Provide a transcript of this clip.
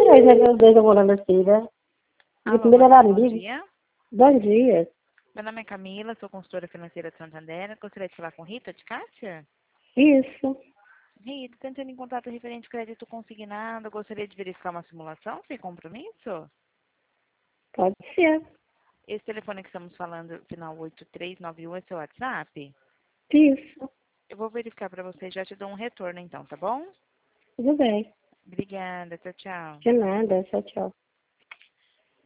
nós já os dois namorando assim, né? Minha Alô, primeira era bom amiga. dia. Bom dia. Meu nome é Camila, sou consultora financeira de Santander. Gostaria de falar com Rita de Cássia? Isso. Rita, tentando em contato referente ao crédito consignado. Gostaria de verificar uma simulação sem compromisso? Pode ser. Esse telefone que estamos falando, final 8391, é seu WhatsApp? Isso. Eu vou verificar para você e já te dou um retorno então, tá bom? Tudo bem. Obrigada, tchau, tchau. De nada. Tchau, tchau.